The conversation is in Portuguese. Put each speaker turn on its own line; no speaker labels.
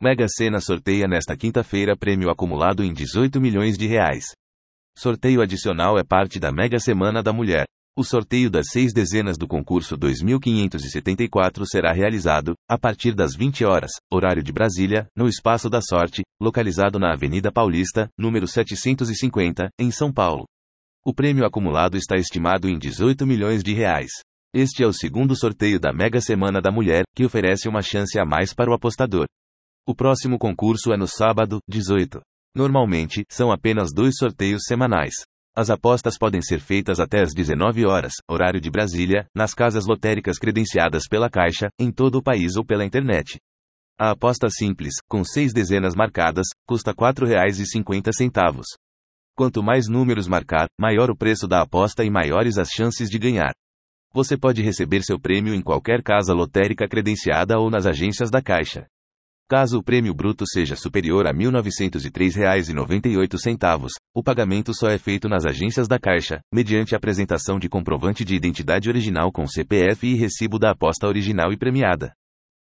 Mega Sena sorteia nesta quinta-feira prêmio acumulado em 18 milhões de reais. Sorteio adicional é parte da Mega Semana da Mulher. O sorteio das 6 dezenas do concurso 2574 será realizado, a partir das 20 horas, horário de Brasília, no Espaço da Sorte, localizado na Avenida Paulista, número 750, em São Paulo. O prêmio acumulado está estimado em 18 milhões de reais. Este é o segundo sorteio da Mega Semana da Mulher, que oferece uma chance a mais para o apostador. O próximo concurso é no sábado, 18. Normalmente, são apenas 2 sorteios semanais. As apostas podem ser feitas até às 19 horas, horário de Brasília, nas casas lotéricas credenciadas pela Caixa, em todo o país ou pela internet. A aposta simples, com 6 dezenas marcadas, custa R$ 4,50. Quanto mais números marcar, maior o preço da aposta e maiores as chances de ganhar. Você pode receber seu prêmio em qualquer casa lotérica credenciada ou nas agências da Caixa. Caso o prêmio bruto seja superior a R$ 1.903,98, o pagamento só é feito nas agências da Caixa, mediante apresentação de comprovante de identidade original com CPF e recibo da aposta original e premiada.